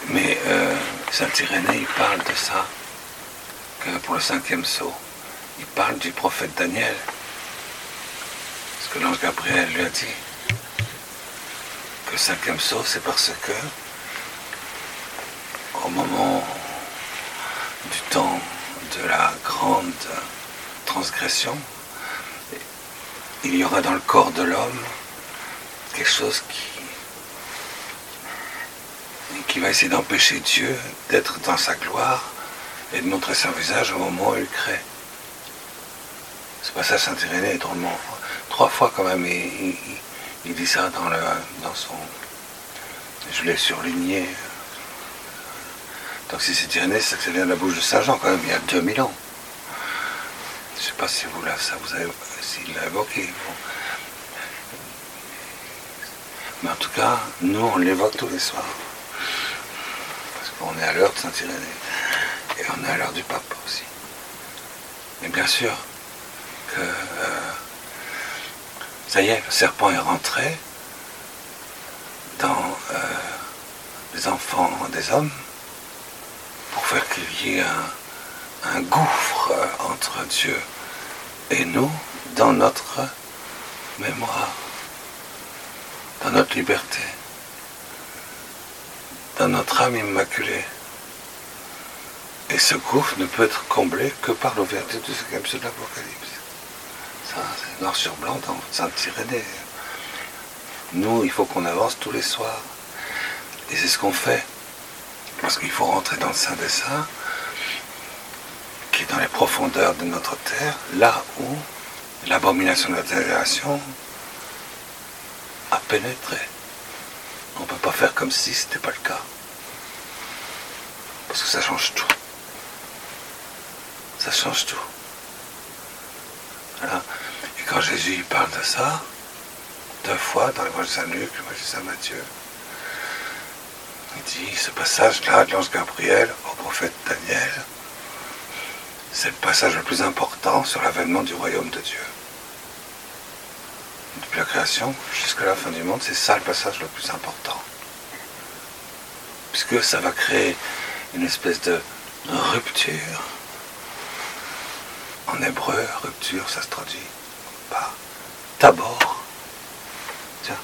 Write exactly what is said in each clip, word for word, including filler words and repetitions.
Mais euh, Saint Irénée, il parle de ça, que pour le cinquième sceau. Il parle du prophète Daniel. Parce que l'ange Gabriel lui a dit que le cinquième sceau, c'est parce que au moment du temps de la grande transgression, il y aura dans le corps de l'homme quelque chose qui, qui va essayer d'empêcher Dieu d'être dans sa gloire et de montrer son visage au moment où il crée. Ce passage Saint Irénée est drôlement... Trois fois quand même, il, il, il dit ça dans, le, dans son... Je l'ai surligné. Donc si c'est Irénée, c'est que ça vient de la bouche de Saint Jean quand même, il y a deux mille ans. Je ne sais pas si vous là, ça vous avez, s'il l'a évoqué. Bon. Mais en tout cas, nous on l'évoque tous les soirs. Parce qu'on est à l'heure de Saint Irénée. Et on est à l'heure du pape aussi. Mais bien sûr que euh, ça y est, le serpent est rentré dans euh, les enfants des hommes pour faire qu'il y ait un, un gouffre entre Dieu et nous dans notre mémoire, dans notre liberté, dans notre âme immaculée. Et ce gouffre ne peut être comblé que par l'ouverture du cinquième sceau de l'Apocalypse. Ça, c'est noir sur blanc dans Saint Irénée. Nous, il faut qu'on avance tous les soirs. Et c'est ce qu'on fait. Parce qu'il faut rentrer dans le Saint des Saints, qui est dans les profondeurs de notre terre, là où l'abomination de la désolation a pénétré. On ne peut pas faire comme si ce n'était pas le cas. Parce que ça change tout. Ça change tout. Voilà. Et quand Jésus il parle de ça, deux fois dans l'évangile de Saint Luc, l'évangile de Saint Matthieu, il dit ce passage-là de l'ange Gabriel au prophète Daniel, c'est le passage le plus important sur l'avènement du royaume de Dieu. Depuis la création jusqu'à la fin du monde, c'est ça le passage le plus important. Puisque ça va créer une espèce de rupture. En hébreu, rupture, ça se traduit par tabor. Tiens.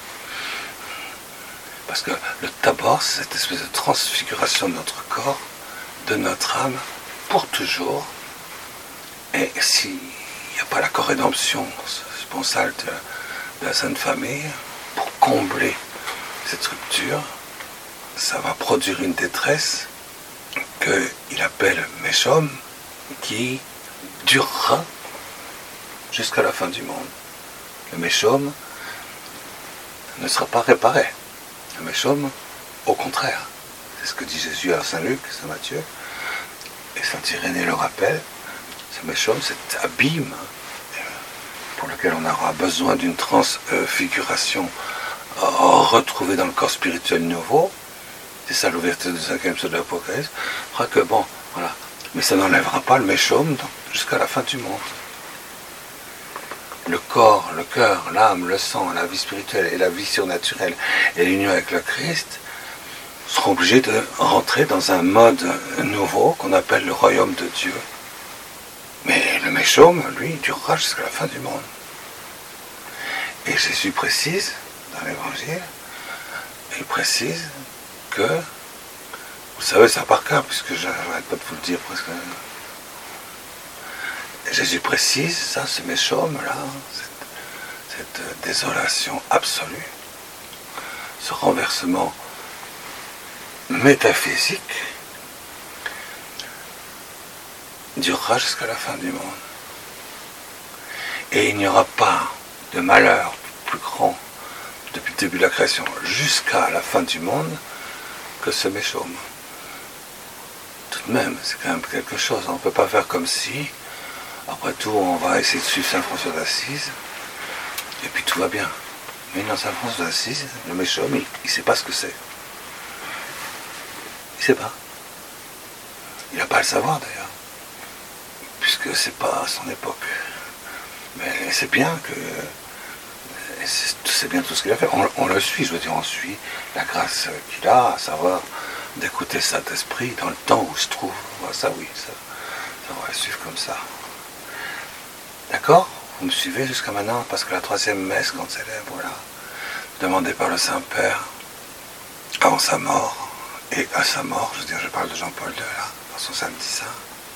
Parce que le tabor, c'est cette espèce de transfiguration de notre corps, de notre âme, pour toujours. Et s'il n'y a pas la corrédemption sponsale de, de la Sainte Famille, pour combler cette rupture, ça va produire une détresse qu'il appelle Méchom, qui durera jusqu'à la fin du monde. Le Méchom ne sera pas réparé. Le Méchom, au contraire, c'est ce que dit Jésus à Saint Luc, Saint Matthieu, et Saint Irénée le rappelle, ce Méchom, cet abîme pour lequel on aura besoin d'une transfiguration retrouvée dans le corps spirituel nouveau. C'est ça l'ouverture du cinquième sceau de l'Apocalypse. Je crois que bon, voilà. Mais ça n'enlèvera pas le Méchom jusqu'à la fin du monde. Le corps, le cœur, l'âme, le sang, la vie spirituelle et la vie surnaturelle et l'union avec le Christ seront obligés de rentrer dans un mode nouveau qu'on appelle le royaume de Dieu. Mais le Méchom, lui, durera jusqu'à la fin du monde. Et Jésus précise, dans l'Évangile, il précise que, vous savez ça par cœur, puisque je n'arrête pas de vous le dire presque. Jésus précise, ça, ce Méchom là, cette, cette désolation absolue, ce renversement métaphysique, durera jusqu'à la fin du monde. Et il n'y aura pas de malheur plus grand depuis le début de la création jusqu'à la fin du monde que ce Méchom. Tout de même, c'est quand même quelque chose. On ne peut pas faire comme si, après tout, on va essayer de suivre Saint François d'Assise, et puis tout va bien. Mais dans Saint François d'Assise, le Méchom, il ne sait pas ce que c'est. Il ne sait pas. Il n'a pas à le savoir d'ailleurs, puisque c'est pas à son époque. Mais c'est bien que c'est bien tout ce qu'il a fait. On, on le suit, je veux dire, on suit la grâce qu'il a, à savoir d'écouter Saint-Esprit dans le temps où je trouve. Ça oui, ça, ça va suivre comme ça. D'accord? Vous me suivez jusqu'à maintenant? Parce que la troisième messe qu'on célèbre, voilà, demandée par le Saint-Père, avant sa mort, et à sa mort, je veux dire, je parle de Jean-Paul deux, là, dans son samedi saint.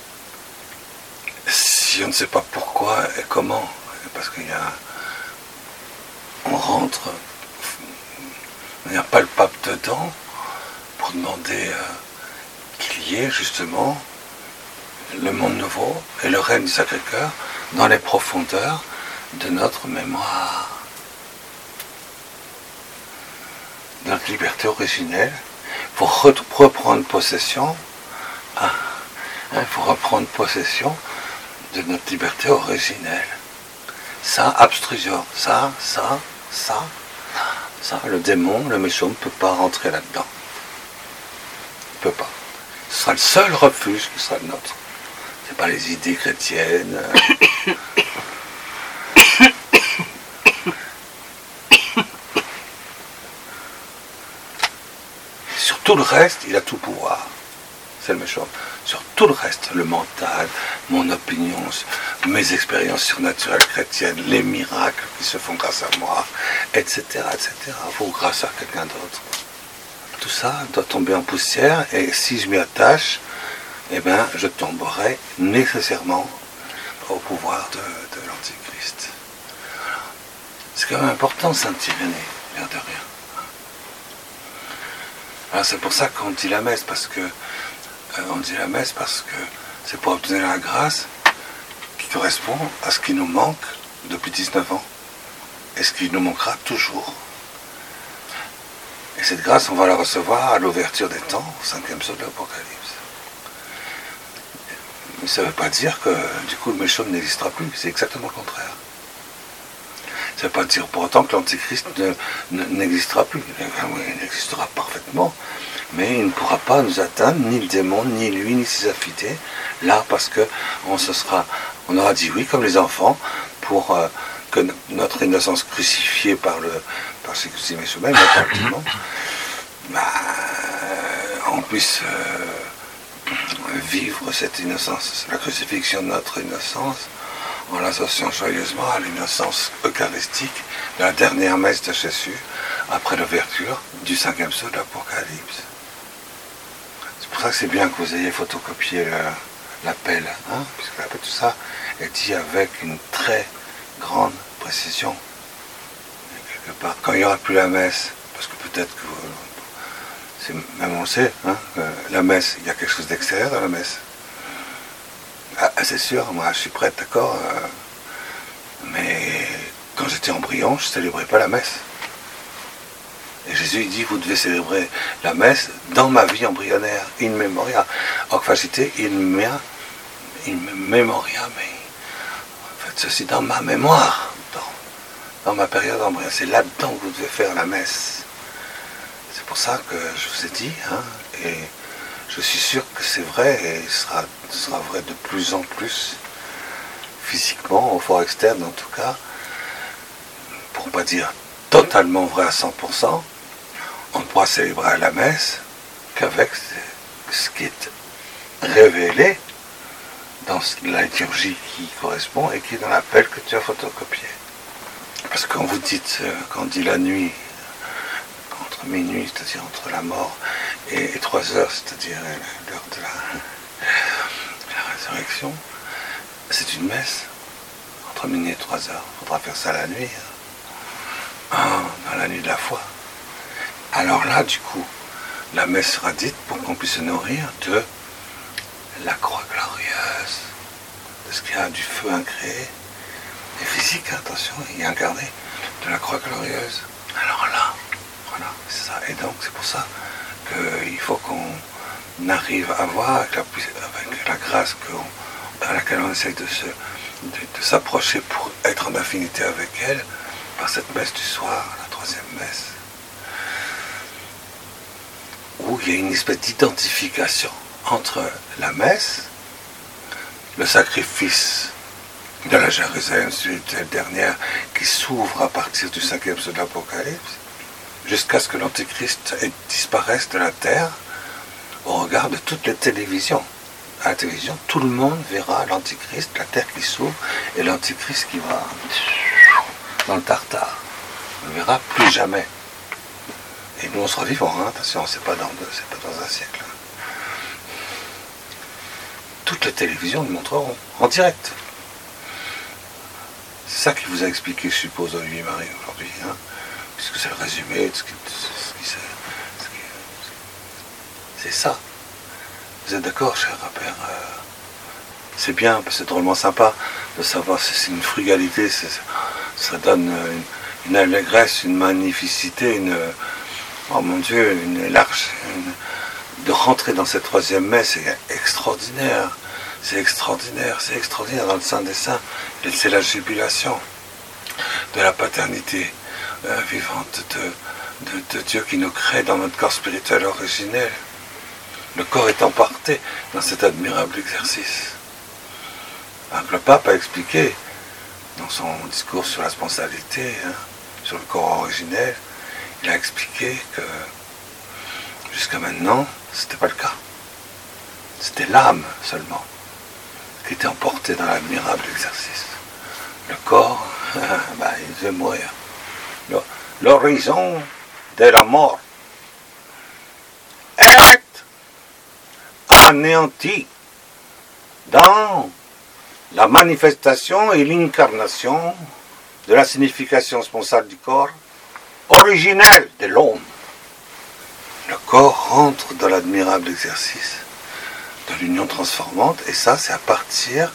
Si on ne sait pas pourquoi et comment, parce qu'il y a... On rentre de manière palpable dedans, pour demander euh, qu'il y ait, justement, le monde nouveau et le règne du Sacré-Cœur dans les profondeurs de notre mémoire. Notre liberté originelle, il faut reprendre possession, hein, il faut reprendre possession de notre liberté originelle. Ça, abstrusion, ça, ça, ça, ça, le démon, le méchant ne peut pas rentrer là-dedans. Il ne peut pas. Ce sera le seul refuge qui sera le nôtre. C'est pas les idées chrétiennes. Sur tout le reste, il a tout pouvoir. C'est le méchant. Sur tout le reste, le mental, mon opinion, mes expériences surnaturelles chrétiennes, les miracles qui se font grâce à moi, et cetera, et cetera, ou grâce à quelqu'un d'autre. Tout ça doit tomber en poussière, et si je m'y attache, eh bien, je tomberai nécessairement au pouvoir de, de l'Antichrist. C'est quand même important, Saint-Irénée, l'air de rien. Alors c'est pour ça qu'on dit la messe, parce que euh, on dit la messe parce que c'est pour obtenir la grâce qui correspond à ce qui nous manque depuis dix-neuf ans, et ce qui nous manquera toujours. Et cette grâce, on va la recevoir à l'ouverture des temps, au cinquième sceau de l'Apocalypse. Mais ça ne veut pas dire que du coup le méchant n'existera plus, c'est exactement le contraire. Ça ne veut pas dire pour autant que l'Antichrist ne, ne, n'existera plus. Il existera parfaitement, mais il ne pourra pas nous atteindre, ni le démon, ni lui, ni ses affidés, là parce que on se sera, on aura dit oui comme les enfants, pour euh, que notre innocence crucifiée par le par ces méchants, effectivement, bah, on puisse euh, vivre cette innocence, la crucifixion de notre innocence, en l'associant joyeusement à l'innocence eucharistique de la dernière messe de Jésus, après l'ouverture du cinquième sceau de l'Apocalypse. C'est pour ça que c'est bien que vous ayez photocopié le, l'appel, hein, puisque l'appel, tout ça est dit avec une très grande précision. Et quelque part, quand il n'y aura plus la messe, parce que peut-être que vous, c'est, même on le sait, hein, que la messe, il y a quelque chose d'extérieur dans la messe. Ah, c'est sûr, moi je suis prête, d'accord, euh, mais quand j'étais embryon, je ne célébrais pas la messe. Et Jésus il dit, vous devez célébrer la messe dans ma vie embryonnaire, in memoria. Hoc facite in mea, in memoria, mais faites ceci dans ma mémoire, dans, dans ma période embryonnaire. C'est là-dedans que vous devez faire la messe. C'est pour ça que je vous ai dit, hein, et je suis sûr que c'est vrai, et ce sera, ce sera vrai de plus en plus, physiquement, au fort externe en tout cas, pour ne pas dire totalement vrai à cent pour cent, on ne pourra célébrer la messe qu'avec ce qui est révélé dans la liturgie qui correspond et qui est dans l'appel que tu as photocopié. Parce que quand vous dites, quand on dit la nuit, entre minuit, c'est-à-dire entre la mort, et, et trois heures, c'est-à-dire l'heure de la, la résurrection, c'est une messe entre minuit et trois heures. Il faudra faire ça la nuit, hein, dans la nuit de la foi. Alors là, du coup, la messe sera dite pour qu'on puisse se nourrir de la croix glorieuse, de ce qu'il y a du feu incréé, et physique, attention, il est incarné, de la croix glorieuse. Alors là, voilà, c'est ça. Et donc, c'est pour ça qu'il faut qu'on arrive à voir avec la, avec la grâce qu'on, à laquelle on essaie de, se, de, de s'approcher pour être en affinité avec elle, par cette messe du soir, la troisième messe, où il y a une espèce d'identification entre la messe, le sacrifice de la Jérusalem spirituelle dernière qui s'ouvre à partir du cinquième sceau de l'Apocalypse, jusqu'à ce que l'Antéchrist disparaisse de la terre au regard de toutes les télévisions. À la télévision, tout le monde verra l'Antichrist, la terre qui s'ouvre, et l'Antichrist qui va dans le tartare. On ne le verra plus jamais. Et nous, on sera vivants, hein, attention, c'est pas dans deux, c'est pas dans un siècle. Toutes les télévisions le montreront, en direct. C'est ça qu'il vous a expliqué, je suppose, Olivier Marie aujourd'hui, hein, puisque c'est le résumé de ce qui, ce qui, ce qui c'est ça. Vous êtes d'accord, cher père? C'est bien, parce que c'est drôlement sympa de savoir, c'est une frugalité, ça donne une, une allégresse, une magnificité, une, oh mon Dieu, une large, une, de rentrer dans cette troisième messe, c'est extraordinaire, c'est extraordinaire, c'est extraordinaire dans le Saint des Saints, c'est la jubilation de la paternité euh, vivante de, de, de Dieu qui nous crée dans notre corps spirituel originel. Le corps est emporté dans cet admirable exercice. Alors que le pape a expliqué, dans son discours sur la sponsalité, hein, sur le corps originel, il a expliqué que jusqu'à maintenant, ce n'était pas le cas. C'était l'âme seulement qui était emportée dans l'admirable exercice. Le corps, bah, il devait mourir. L'horizon de la mort est anéanti dans la manifestation et l'incarnation de la signification sponsale du corps originelle de l'homme. Le corps rentre dans l'admirable exercice de l'union transformante, et ça, c'est à partir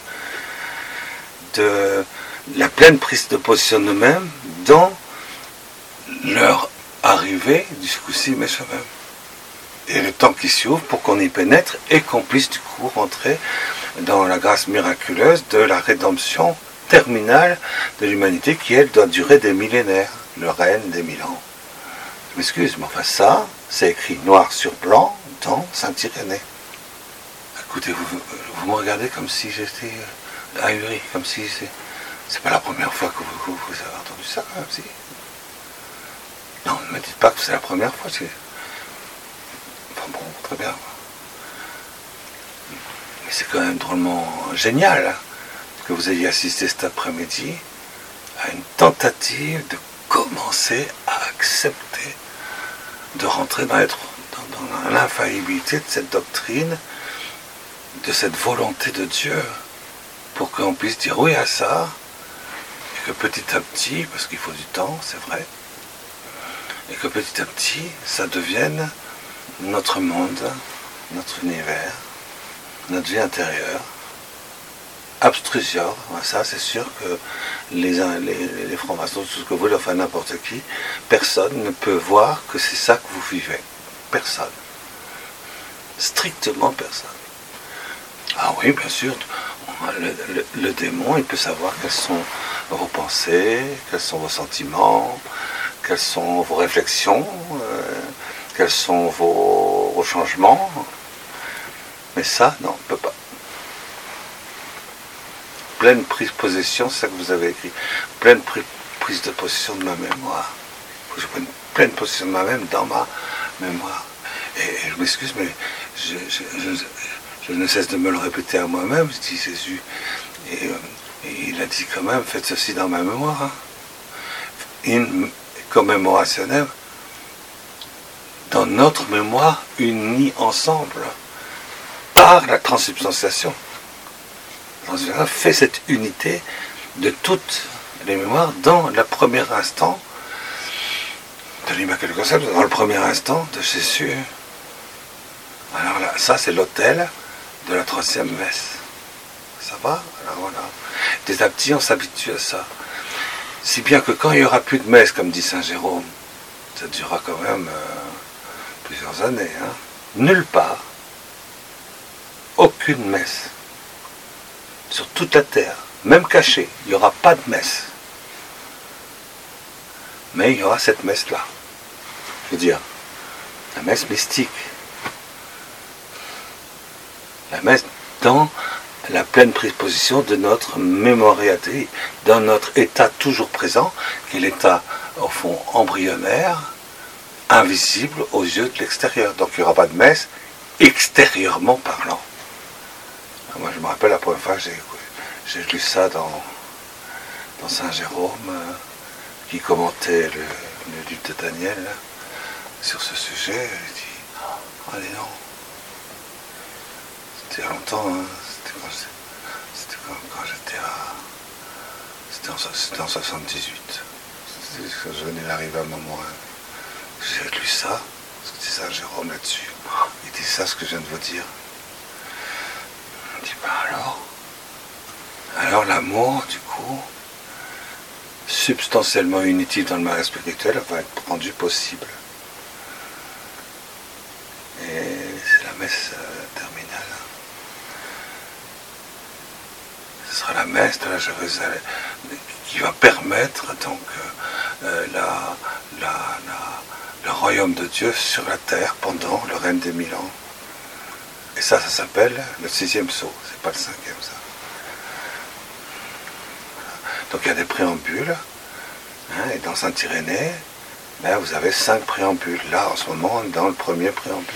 de la pleine prise de position de nous-mêmes dans leur arrivée, du coup-ci, mais même. Et le temps qui s'ouvre pour qu'on y pénètre et qu'on puisse du coup rentrer dans la grâce miraculeuse de la rédemption terminale de l'humanité qui, elle, doit durer des millénaires, le règne des mille ans. Je m'excuse, mais enfin ça, c'est écrit noir sur blanc dans Saint-Irénée. Écoutez, vous, vous me regardez comme si j'étais ahuri, comme si c'est... C'est pas la première fois que vous, vous, vous avez entendu ça, quand même, si. Non, ne me dites pas que c'est la première fois, c'est... Enfin bon, très bien. Mais c'est quand même drôlement génial hein, que vous ayez assisté cet après-midi à une tentative de commencer à accepter de rentrer dans, être, dans, dans l'infaillibilité de cette doctrine, de cette volonté de Dieu, pour qu'on puisse dire oui à ça, et que petit à petit, parce qu'il faut du temps, c'est vrai, et que petit à petit, ça devienne notre monde, notre univers, notre vie intérieure, abstrusior, ça c'est sûr que les, les, les francs-maçons, tout ce que vous voulez, enfin n'importe qui, personne ne peut voir que c'est ça que vous vivez. Personne. Strictement personne. Ah oui, bien sûr, le, le, le démon, il peut savoir quelles sont vos pensées, quels sont vos sentiments, quelles sont vos réflexions, euh, quels sont vos, vos changements. Mais ça, non, on ne peut pas. Pleine prise de possession, c'est ça que vous avez écrit. Pleine prise de possession de ma mémoire. Il faut que je prenne pleine possession de moi-même dans ma mémoire. Et, et je m'excuse, mais je, je, je, je ne cesse de me le répéter à moi-même, dit Jésus. Et, et il a dit quand même, faites ceci dans ma mémoire. Hein. In commémorationem, dans notre mémoire unie ensemble, par la transsubstantiation. Fait cette unité de toutes les mémoires dans le premier instant de l'Immaculée Conception, dans le premier instant de Jésus. Alors là, ça c'est l'autel de la troisième messe. Ça va? Alors voilà. Petit à petit, on s'habitue à ça. Si bien que quand il n'y aura plus de messe, comme dit Saint Jérôme, ça durera quand même euh, plusieurs années, hein, nulle part, aucune messe. Sur toute la terre, même cachée, il n'y aura pas de messe. Mais il y aura cette messe-là. Je veux dire, la messe mystique. La messe dans la pleine préposition de notre mémorialité, dans notre état toujours présent, qui est l'état, au fond, embryonnaire, invisible aux yeux de l'extérieur. Donc il n'y aura pas de messe extérieurement parlant. Moi je me rappelle la première fois que j'ai, j'ai lu ça dans, dans Saint Jérôme, euh, qui commentait le, le livre de Daniel là, sur ce sujet. J'ai dit, oh, allez non. C'était il y a longtemps, hein. C'était quand, c'était quand, quand j'étais à... C'était en, c'était en soixante-dix-huit. C'était, je venais d'arriver à un moment où j'ai lu ça, c'était Saint Jérôme là-dessus. Il dit ça, ce que je viens de vous dire. Je dis, bah alors, alors l'amour, du coup, substantiellement inutile dans le mariage spirituel, va être rendu possible. Et c'est la messe euh, terminale. Ce sera la messe de la Jérusalem qui va permettre donc euh, la, la, la, le royaume de Dieu sur la terre pendant le règne des mille ans. Et ça, ça s'appelle le sixième sceau, c'est pas le cinquième ça. Donc il y a des préambules, hein, et dans Saint-Irénée, ben, vous avez cinq préambules. Là, en ce moment, on est dans le premier préambule.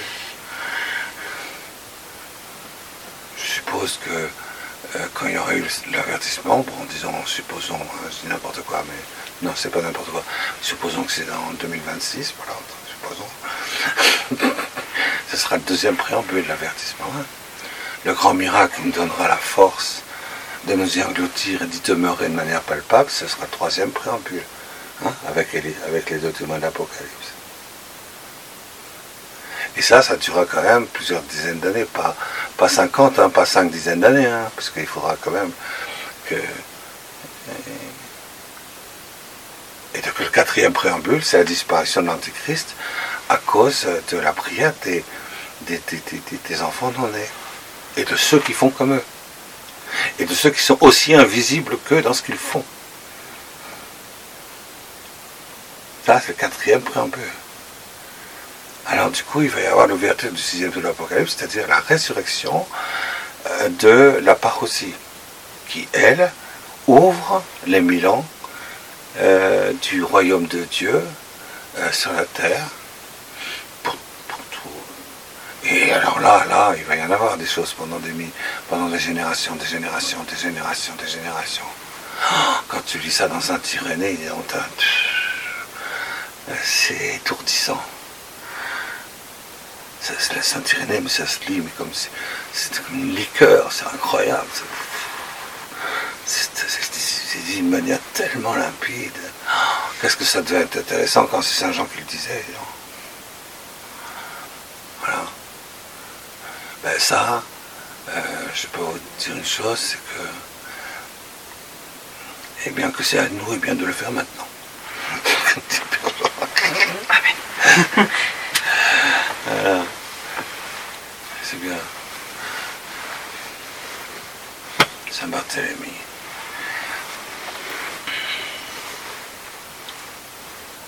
Je suppose que euh, quand il y aura eu l'avertissement, bon, disons, supposons, hein, je dis n'importe quoi, mais non, c'est pas n'importe quoi, supposons que c'est dans deux mille vingt-six, voilà, supposons. Ce sera le deuxième préambule, l'avertissement. Hein. Le grand miracle qui nous donnera la force de nous y engloutir et d'y demeurer de manière palpable, ce sera le troisième préambule, hein, avec, les, avec les deux témoins d'Apocalypse. Et ça, ça durera quand même plusieurs dizaines d'années, pas, pas cinquante, hein, pas cinq dizaines d'années, hein, parce qu'il faudra quand même que... Et donc le quatrième préambule, c'est la disparition de l'Antichrist à cause de la prière des, des, des, des, des enfants non-nés, et de ceux qui font comme eux, et de ceux qui sont aussi invisibles qu'eux dans ce qu'ils font. Ça, c'est le quatrième préambule. Alors du coup, il va y avoir l'ouverture du sixième de l'Apocalypse, c'est-à-dire la résurrection euh, de la parousie, qui, elle, ouvre les mille ans euh, du royaume de Dieu euh, sur la terre, pour, pour tout. Et alors là, là, il va y en avoir des choses pendant des, pendant des générations, des générations, des générations, des générations. Quand tu lis ça dans Saint-Irénée, c'est étourdissant. Ça se laisse Saint-Irénée, mais ça se lit, mais comme c'est, c'est comme une liqueur, c'est incroyable. C'est, c'est, c'est, c'est dit d'une manière tellement limpide. Qu'est-ce que ça devait être intéressant quand c'est Saint Jean qui le disait. Non, voilà. Ben ça, euh, je peux vous dire une chose, c'est que, eh bien que c'est à nous, et bien de le faire maintenant. Amen. Voilà. C'est bien. Saint Barthélemy.